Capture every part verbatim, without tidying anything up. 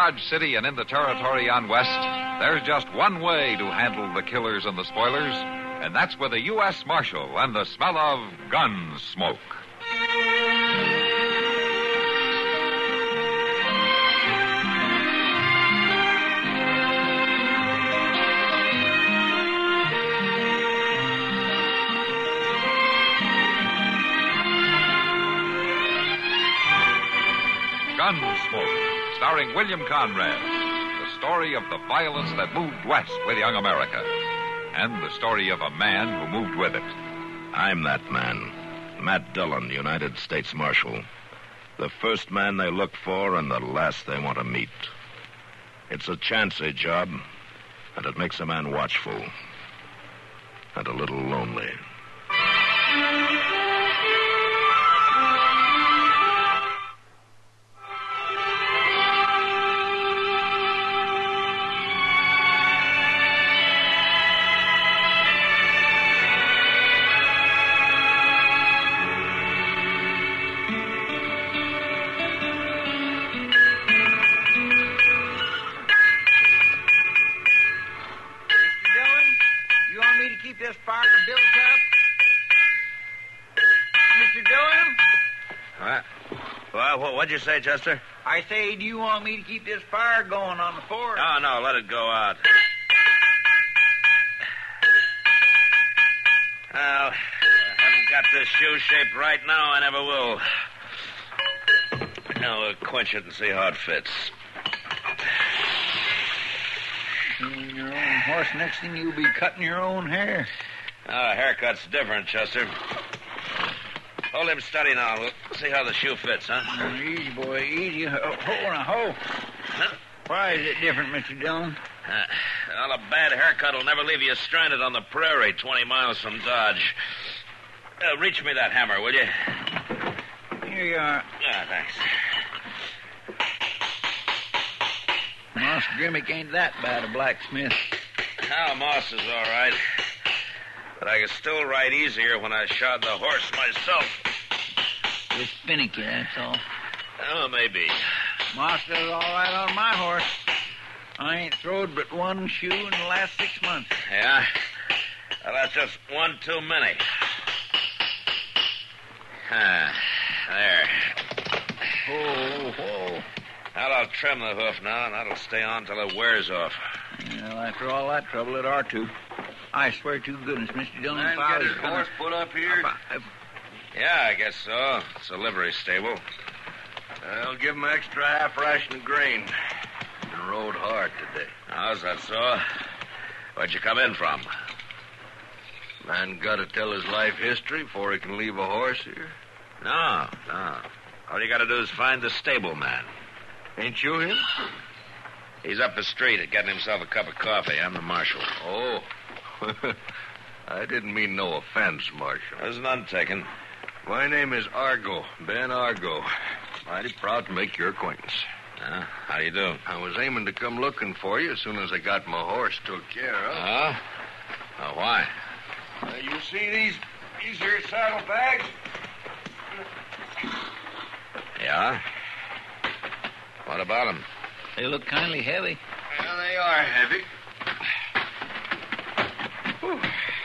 Dodge City and in the territory on West, there's just one way to handle the killers and the spoilers, and that's with a U S Marshal and the smell of gun smoke. Gunsmoke, starring William Conrad. The story of the violence that moved west with young America. And the story of a man who moved with it. I'm that man. Matt Dillon, United States Marshal. The first man they look for and the last they want to meet. It's a chancy job, and it makes a man watchful. And a little lonely. What'd you say, Chester? I say, do you want me to keep this fire going on the fort? No, no, let it go out. Well, I haven't got this shoe shaped right now. I never will. Now we'll quench it and see how it fits. Your own horse, next thing you'll be cutting your own hair. Oh, haircut's different, Chester. Hold him steady now. We'll see how the shoe fits, huh? Oh, easy, boy, easy. Ho, ho, now, ho. Huh? Why is it different, Mister Dillon? Uh, well, a bad haircut will never leave you stranded on the prairie twenty miles from Dodge. Uh, reach me that hammer, will you? Here you are. Ah, thanks. Moss Grimmick ain't that bad a blacksmith. Now, Moss is all right. But I could still ride easier when I shod the horse myself. It's finicky, that's all. Oh, maybe. Moss does all right on my horse. I ain't throwed but one shoe in the last six months. Yeah? Well, that's just one too many. Ah, there. Whoa, whoa. Well, I'll trim the hoof now, and that'll stay on till it wears off. Well, after all that trouble, it ought to. I swear to goodness, Mister Dillon, Man, if I get was his gonna... horse put up here? If I- if- Yeah, I guess so. It's a livery stable. I'll give him an extra half ration of grain. Been rode hard today. How's that so? Where'd you come in from? Man got to tell his life history before he can leave a horse here. No, no. All you got to do is find the stable man. Ain't you him? He's up the street getting himself a cup of coffee. I'm the marshal. Oh. I didn't mean no offense, Marshal. There's none taken. My name is Argo, Ben Argo. Mighty proud to make your acquaintance. Uh, how do you do? I was aiming to come looking for you as soon as I got my horse took care of. Huh? Oh, why? Uh, you see these, these here saddlebags? Yeah? What about them? They look kindly heavy. Well, they are heavy. Whew.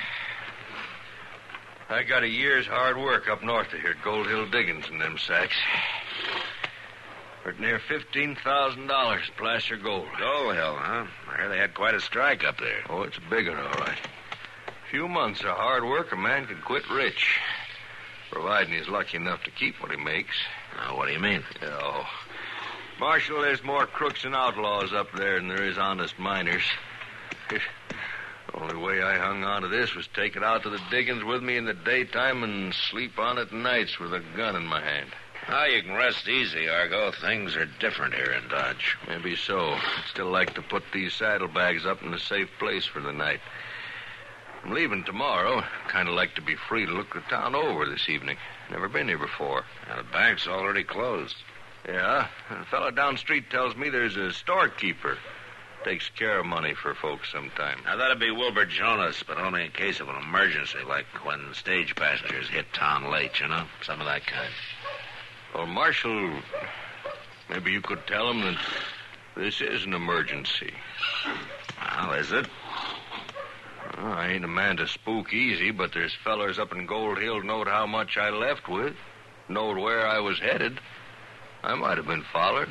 I got a year's hard work up north of here at Gold Hill Diggings in them sacks. For near fifteen thousand dollars, placer gold. Gold Hill, huh? I hear they had quite a strike up there. Oh, it's a big one, all right. Few months of hard work, a man can quit rich. Providing he's lucky enough to keep what he makes. Now, what do you mean? Oh, Marshal, there's more crooks and outlaws up there than there is honest miners. The only way I hung on to this was take it out to the diggings with me in the daytime and sleep on it nights with a gun in my hand. Ah, you can rest easy, Argo. Things are different here in Dodge. Maybe so. I'd still like to put these saddlebags up in a safe place for the night. I'm leaving tomorrow. Kind of like to be free to look the town over this evening. Never been here before. Now, the bank's already closed. Yeah, a fellow down the street tells me there's a storekeeper. Takes care of money for folks sometime. Now, that'd be Wilbur Jonas, but only in case of an emergency, like when stage passengers hit town late, you know? Some of that kind. Well, Marshal, maybe you could tell him that This is an emergency. Well, is it? Well, I ain't a man to spook easy, but there's fellers up in Gold Hill knowed how much I left with, knowed where I was headed. I might have been followed.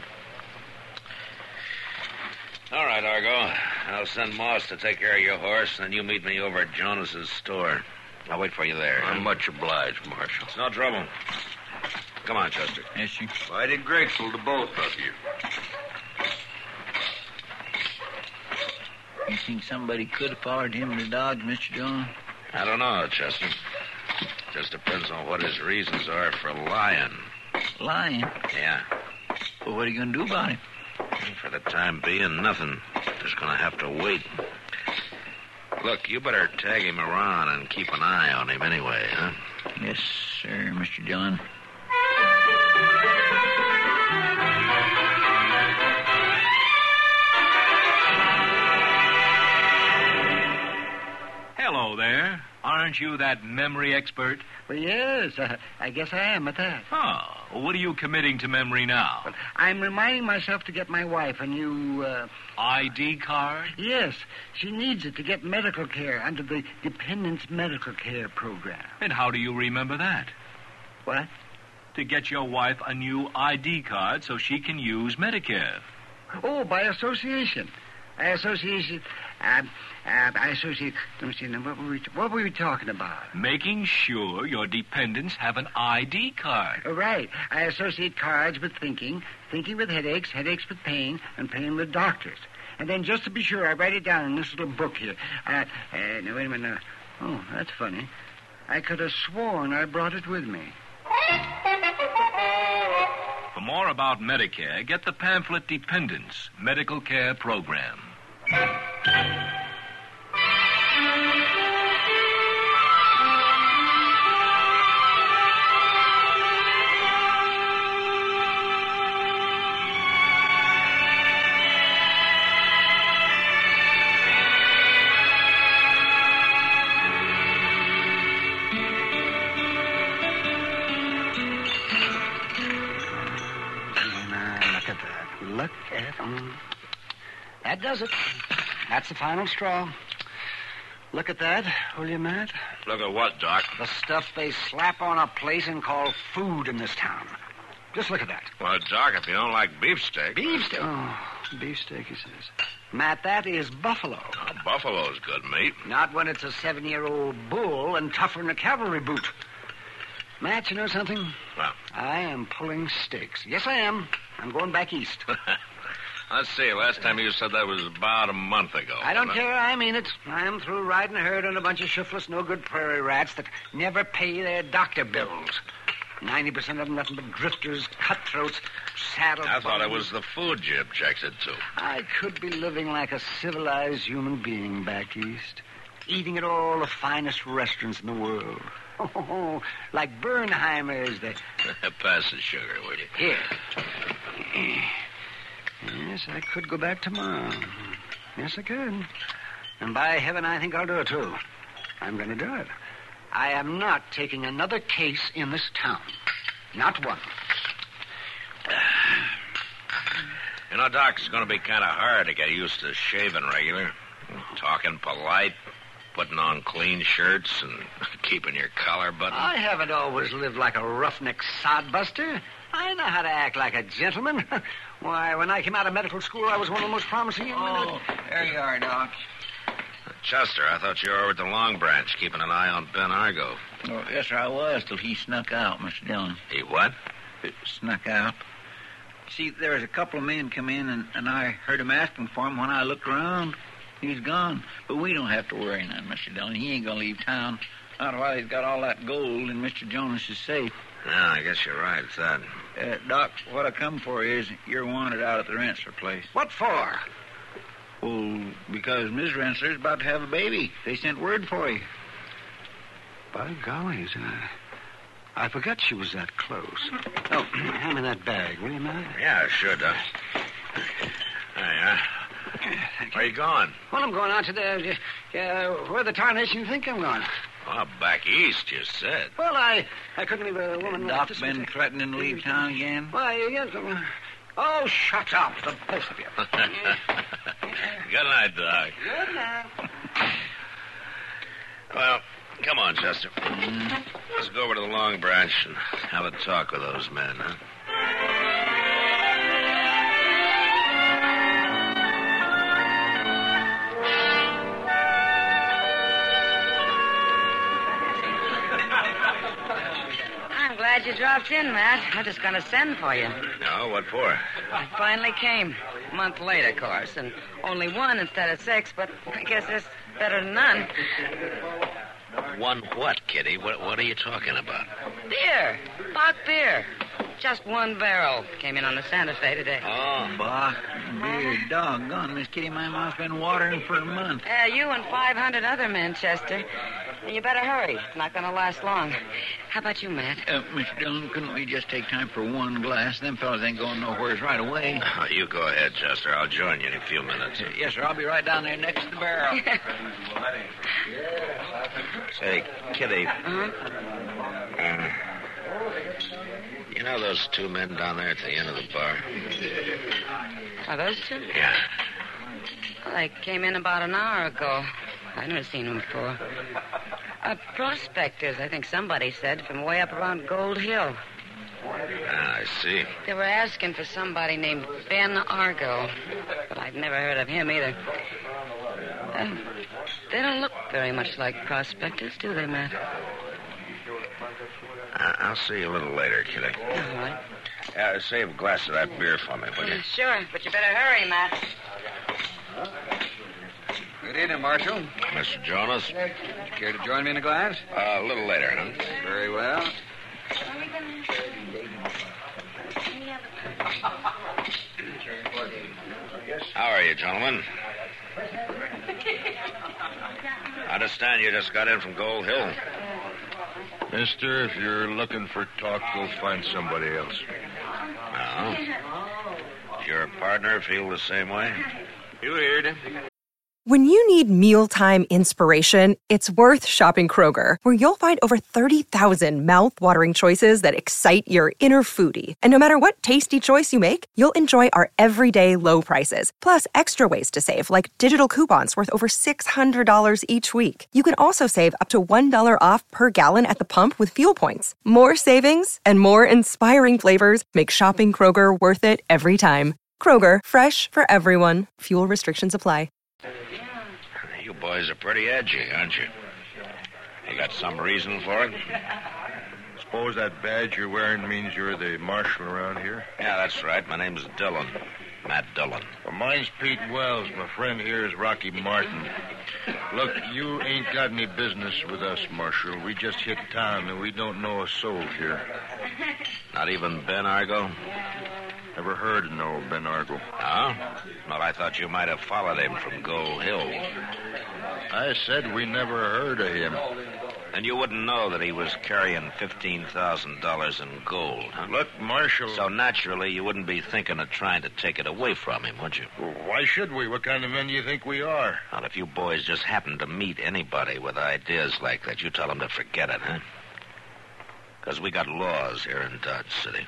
All right, Argo. I'll send Moss to take care of your horse, and you meet me over at Jonas's store. I'll wait for you there. I'm huh? much obliged, Marshal. It's no trouble. Come on, Chester. Yes, sir. Mighty grateful to both of you. You think somebody could have followed him to Dodge, Mister John? I don't know, Chester. Just depends on what his reasons are for lying. Lying? Yeah. Well, what are you going to do about him? For the time being, nothing. Just gonna have to wait. Look, you better tag him around and keep an eye on him anyway, huh? Yes, sir, Mister John. Hello there. Aren't you that memory expert? Well, yes, uh, I guess I am at that. Oh, what are you committing to memory now? But I'm reminding myself to get my wife a new, uh... I D card? Yes, she needs it to get medical care under the Dependents Medical Care Program. And how do you remember that? What? To get your wife a new I D card so she can use Medicare. Oh, by association. I associate... Uh, uh, I associate... Let me see, now, what were, we, what were we talking about? Making sure your dependents have an I D card. Oh, right. I associate cards with thinking, thinking with headaches, headaches with pain, and pain with doctors. And then, just to be sure, I write it down in this little book here. Uh, uh, now, wait a minute. Now. Oh, that's funny. I could have sworn I brought it with me. For more about Medicare, get the pamphlet Dependents Medical Care Program. Look at them. That does it. That's the final straw. Look at that, will you, Matt? Look at what, Doc? The stuff they slap on a place and call food in this town. Just look at that. Well, Doc, if you don't like beefsteak... Beefsteak? Oh, beefsteak, he says. Matt, that is buffalo. Oh, buffalo's good meat. Not when it's a seven-year-old bull and tougher than a cavalry boot. Matt, you know something? Well? I am pulling stakes. Yes, I am. I'm going back east. Let's see. Last time you said that was about a month ago. I don't wasn't it? care. I mean it. I'm through riding herd on a bunch of shiftless, no-good prairie rats that never pay their doctor bills. Ninety percent of them nothing but drifters, cutthroats, saddle I thought it bums. was the food you objected to. I could be living like a civilized human being back east, eating at all the finest restaurants in the world. Oh, like Bernheimer's. The... Pass the sugar, will you? Here. Yes, I could go back tomorrow. Yes, I could. And by heaven, I think I'll do it, too. I'm going to do it. I am not taking another case in this town. Not one. You know, Doc, it's going to be kind of hard to get used to shaving regular, talking polite, putting on clean shirts, and keeping your collar buttoned. I haven't always lived like a roughneck sodbuster. I know how to act like a gentleman. Why, when I came out of medical school, I was one of the most promising young men. Oh, there you are, Doc. Chester, I thought you were over at the Long Branch, keeping an eye on Ben Argo. Oh, yes, sir, I was, till he snuck out, Mister Dillon. He what? Snuck out. See, there was a couple of men come in, and, and I heard him asking for him. When I looked around, he's gone. But we don't have to worry none, Mister Dillon. He ain't going to leave town. Not while he's got all that gold in Mister Jonas's safe. Yeah, I guess you're right. It's that. Uh, Doc, what I come for is you're wanted out at the Rensselaer place. What for? Well, because Miss Rensselaer's about to have a baby. They sent word for you. By golly, I, I forgot she was that close. Oh, hand me that bag, will you, Matt? Yeah, sure, Doc. There you are. Where you going? Well, I'm going out to the... Uh, where the tarnation you think I'm going? Oh, back east, you said. Well, I I couldn't leave a woman... Doc been threatening to leave town again? Why, yes... Uh, Oh, shut up, the both of you. Good night, Doc. Good night. Well, come on, Chester. Let's go over to the Long Branch and have a talk with those men, huh? I'm glad you dropped in, Matt. I'm just going to send for you. No, what for? I finally came. A month late, of course, and only one instead of six, but I guess it's better than none. One what, Kitty? What, what are you talking about? Beer. Bach beer. Just one barrel. Came in on the Santa Fe today. Oh. Bach beer, doggone, Miss Kitty, my mouth's been watering for a month. Yeah, you and five hundred other men, Chester. You better hurry. It's not going to last long. How about you, Matt? Uh, Mister Dillon, couldn't we just take time for one glass? Them fellas ain't going nowheres right away. Oh, you go ahead, Chester. I'll join you in a few minutes. Uh, yes, sir. I'll be right down there next to the barrel. Say, Kitty. Uh-huh. Uh, you know those two men down there at the end of the bar? Are those two? Yeah. Well, they came in about an hour ago. I've never seen them before. Uh, prospectors, I think somebody said, from way up around Gold Hill. Ah, I see. They were asking for somebody named Ben Argo, but I've never heard of him either. Uh, they don't look very much like prospectors, do they, Matt? Uh, I'll see you a little later, Kitty. All right. Uh, save a glass of that beer for me, will you? Sure, but you better hurry, Matt. Good evening, Marshal. Mister Jonas? Care to join me in a glass? Uh, a little later, huh? Very well. How are you, gentlemen? I understand you just got in from Gold Hill. Mister, if you're looking for talk, go find somebody else. No. Does your partner feel the same way? You heard. When you need mealtime inspiration, it's worth shopping Kroger, where you'll find over thirty thousand mouth-watering choices that excite your inner foodie. And no matter what tasty choice you make, you'll enjoy our everyday low prices, plus extra ways to save, like digital coupons worth over six hundred dollars each week. You can also save up to one dollar off per gallon at the pump with fuel points. More savings and more inspiring flavors make shopping Kroger worth it every time. Kroger, fresh for everyone. Fuel restrictions apply. You boys are pretty edgy, aren't you? You got some reason for it? Suppose that badge you're wearing means you're the marshal around here? Yeah, that's right. My name's Dillon. Matt Dillon. Well, mine's Pete Wells. My friend here is Rocky Martin. Look, you ain't got any business with us, Marshal. We just hit town, and we don't know a soul here. Not even Ben Argo? Never heard of no Ben Argo. Oh? Well, I thought you might have followed him from Gold Hill. I said we never heard of him. And you wouldn't know that he was carrying fifteen thousand dollars in gold, huh? Look, Marshal... So naturally, you wouldn't be thinking of trying to take it away from him, would you? Well, why should we? What kind of men do you think we are? Well, if you boys just happen to meet anybody with ideas like that, you tell them to forget it, huh? Because we got laws here in Dodge City.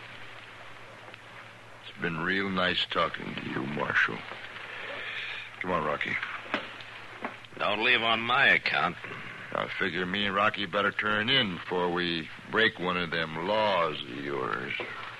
It's been real nice talking to you, Marshal. Come on, Rocky. Don't leave on my account. I figure me and Rocky better turn in before we break one of them laws of yours.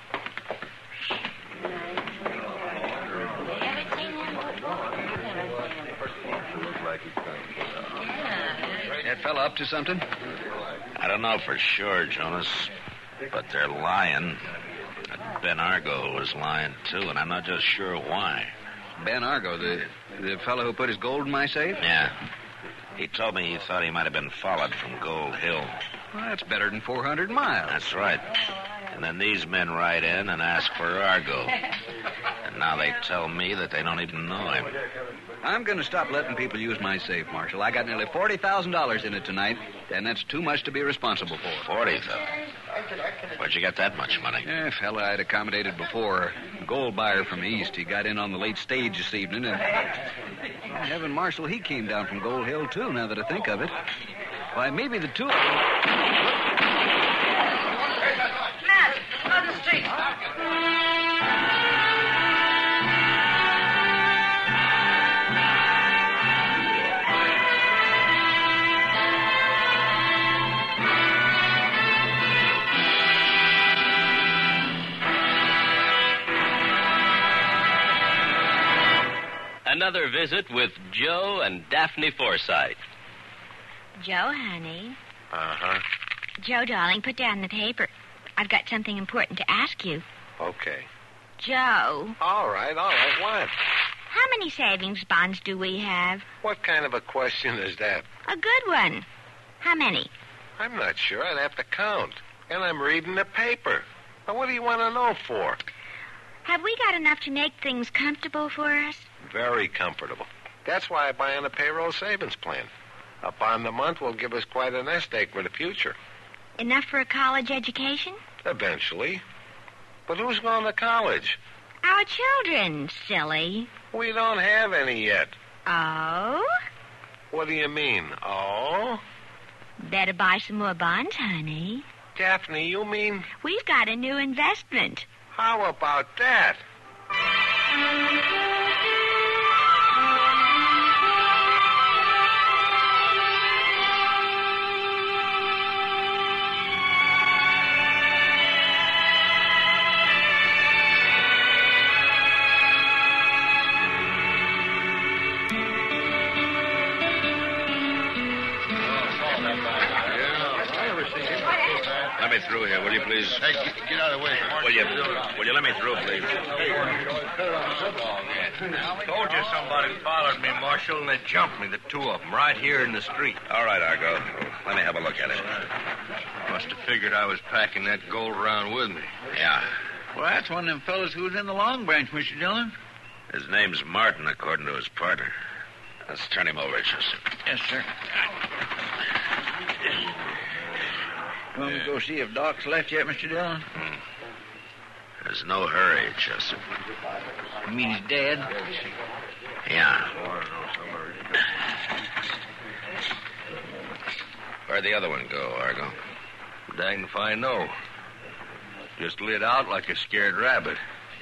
That fella up to something? I don't know for sure, Jonas, but they're lying. Ben Argo was lying, too, and I'm not just sure why. Ben Argo, the the fellow who put his gold in my safe? Yeah. He told me he thought he might have been followed from Gold Hill. Well, that's better than four hundred miles. That's right. And then these men ride in and ask for Argo. And now they tell me that they don't even know him. I'm going to stop letting people use my safe, Marshal. I got nearly forty thousand dollars in it tonight, and that's too much to be responsible for. forty thousand dollars? Where'd you get that much money? Yeah, a fella I'd accommodated before. A gold buyer from the East. He got in on the late stage this evening, and... Heaven, Marshal, he came down from Gold Hill, too, now that I think of it. Why, maybe the two of them... Matt, on the street. another visit with Joe and Daphne Forsythe. Joe, honey. Uh-huh. Joe, darling, put down the paper. I've got something important to ask you. Okay. Joe. All right, all right. What? How many savings bonds do we have? What kind of a question is that? A good one. How many? I'm not sure. I'd have to count. And I'm reading the paper. Now, what do you want to know for? Have we got enough to make things comfortable for us? Very comfortable. That's why I buy on a payroll savings plan. Up on the month will give us quite a nest egg for the future. Enough for a college education? Eventually. But who's going to college? Our children, silly. We don't have any yet. Oh? What do you mean, oh? Better buy some more bonds, honey. Daphne, you mean? We've got a new investment. How about that? Let me through here, will you, please? Hey, get, get out of the way. Will you, will you let me through, please? Told you somebody followed me, Marshal, and they jumped me, the two of them, right here in the street. All right, Argo. Let me have a look at it. Must have figured I was packing that gold around with me. Yeah. Well, that's one of them fellas who was in the Long Branch, Mister Dillon. His name's Martin, according to his partner. Let's turn him over, Chester. Yes, sir. You want me to go see if Doc's left yet, Mister Dillon? Hmm. There's no hurry, Chester. You mean he's dead? Yeah. Where'd the other one go, Argo? Dang if I know. Just lit out like a scared rabbit.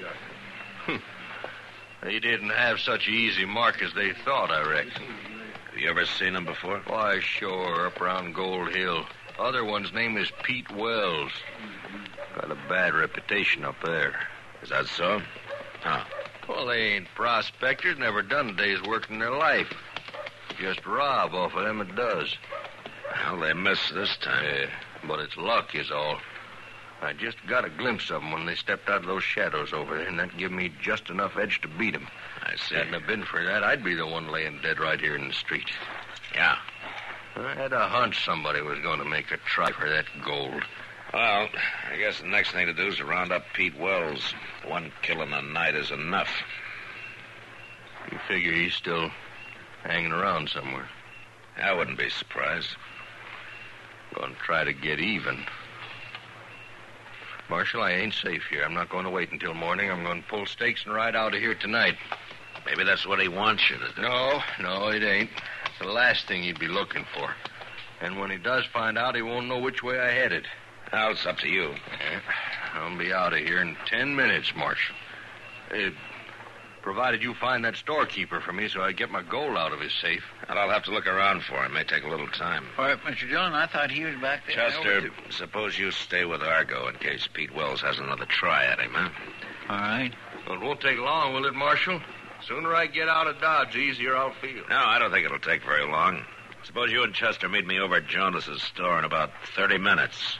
They didn't have such an easy mark as they thought, I reckon. Have you ever seen him before? Why, sure, up around Gold Hill. Other one's name is Pete Wells. Got a bad reputation up there. Is that so? Huh. Well, they ain't prospectors, never done a day's work in their life. Just rob off of them it does. Well, they missed this time. Yeah, but it's luck is all. I just got a glimpse of them when they stepped out of those shadows over there, and that give me just enough edge to beat them. I see. Hadn't have been for that, I'd be the one laying dead right here in the street. Yeah. I had a hunch somebody was going to make a try for that gold. Well, I guess the next thing to do is to round up Pete Wells. One kill in a night is enough. You figure he's still hanging around somewhere? I wouldn't be surprised. Going to try to get even. Marshal, I ain't safe here. I'm not going to wait until morning. I'm going to pull stakes and ride out of here tonight. Maybe that's what he wants you to do. No, no, it ain't. It's the last thing he'd be looking for. And when he does find out, he won't know which way I headed. Well, it's up to you. Yeah, I'll be out of here in ten minutes, Marshal. Uh, provided you find that storekeeper for me so I get my gold out of his safe. And I'll have to look around for him. May take a little time. All right, Mister Dillon, I thought he was back there. Chester, suppose you stay with Argo in case Pete Wells has another try at him, huh? All right. Well, it won't take long, will it, Marshal? Sooner I get out of Dodge, the easier I'll feel. No, I don't think it'll take very long. Suppose you and Chester meet me over at Jonas's store in about thirty minutes.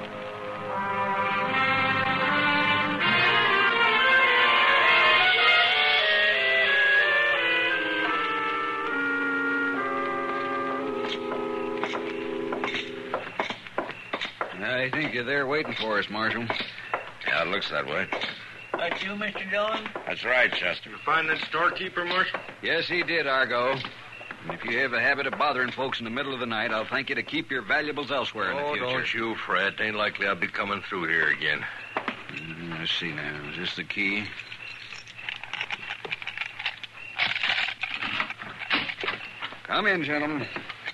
I think you're there waiting for us, Marshal. Yeah, it looks that way. That's you, Mister Dillon? That's right, Chester. You find that storekeeper, Marshal? Yes, he did, Argo. And if you have a habit of bothering folks in the middle of the night, I'll thank you to keep your valuables elsewhere in the Oh, future. don't you fret. Ain't likely I'll be coming through here again. Mm, let's see now. Is this the key? Come in, gentlemen.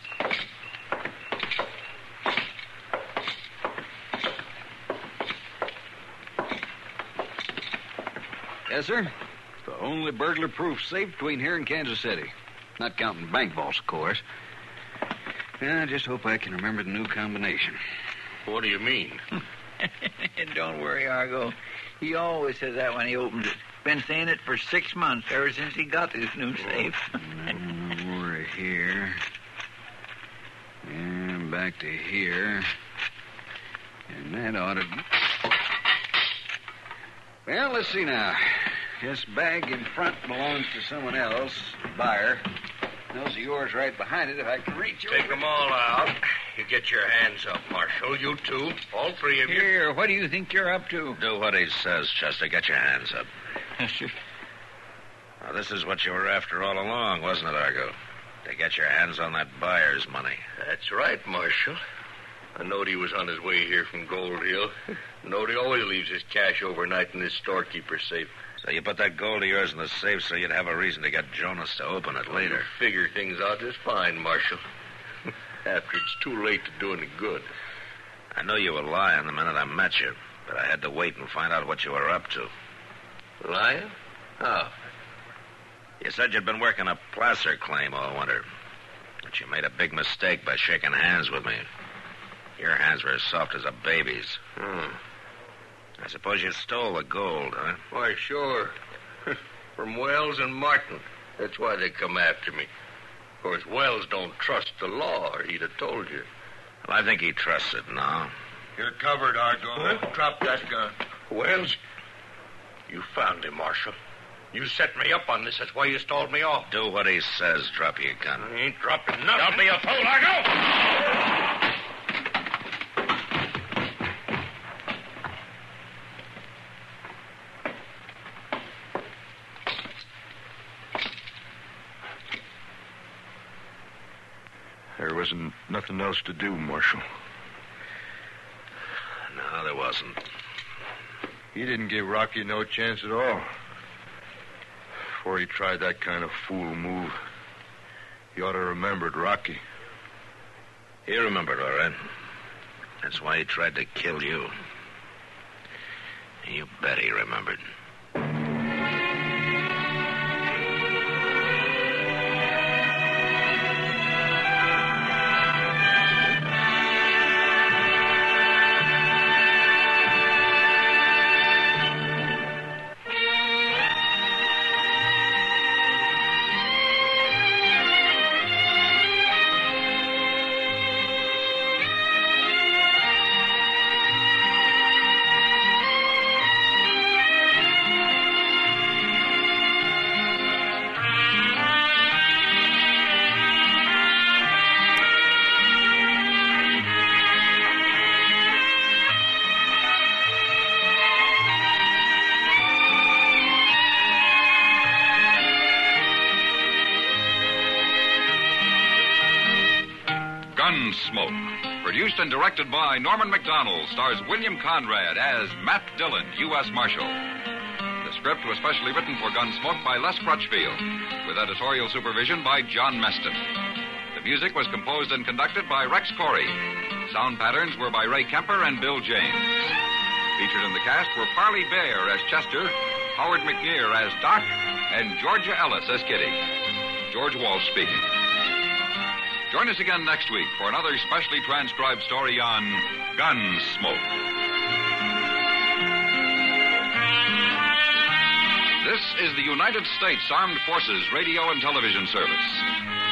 Yes, sir. It's the only burglar-proof safe between here and Kansas City. Not counting bank vaults, of course. Yeah, I just hope I can remember the new combination. What do you mean? Don't worry, Argo. He always says that when he opens it. Been saying it for six months, ever since he got this new safe. We're here. And back to here. And that ought to... Well, let's see now. This bag in front belongs to someone else, buyer. Those are yours right behind it, if I can reach you. Take them all out. You get your hands up, Marshal. You two. All three of you. Here, what do you think you're up to? Do what he says, Chester. Get your hands up. Yes, sir. Now, this is what you were after all along, wasn't it, Argo? To get your hands on that buyer's money. That's right, Marshal. I knowed he was on his way here from Gold Hill. Knowed he always leaves his cash overnight in his storekeeper's safe. So you put that gold of yours in the safe so you'd have a reason to get Jonas to open it later. You figure things out just fine, Marshal. After it's too late to do any good. I knew you were lying the minute I met you, but I had to wait and find out what you were up to. Lying? How? You said you'd been working a placer claim all winter. But you made a big mistake by shaking hands with me. Your hands were as soft as a baby's. Hmm. I suppose you stole the gold, huh? Why, sure. From Wells and Martin. That's why they come after me. Of course, Wells don't trust the law, or he'd have told you. Well, I think he trusts it now. You're covered, Argo. Huh? Drop that gun. Wells, you found him, Marshal. You set me up on this. That's why you stalled me off. Do what he says. Drop your gun. I ain't dropping nothing. Don't be a fool, Argo! There wasn't nothing else to do, Marshal. No, there wasn't. He didn't give Rocky no chance at all. Before he tried that kind of fool move, he ought to have remembered Rocky. He remembered, all right. That's why he tried to kill you. You bet he remembered. Gunsmoke, produced and directed by Norman Macdonald, stars William Conrad as Matt Dillon, U S Marshal. The script was specially written for Gunsmoke by Les Crutchfield, with editorial supervision by John Meston. The music was composed and conducted by Rex Corey. Sound patterns were by Ray Kemper and Bill James. Featured in the cast were Parley Bear as Chester, Howard McNear as Doc, and Georgia Ellis as Kitty. George Walsh speaking. Join us again next week for another specially transcribed story on Gunsmoke. This is the United States Armed Forces Radio and Television Service.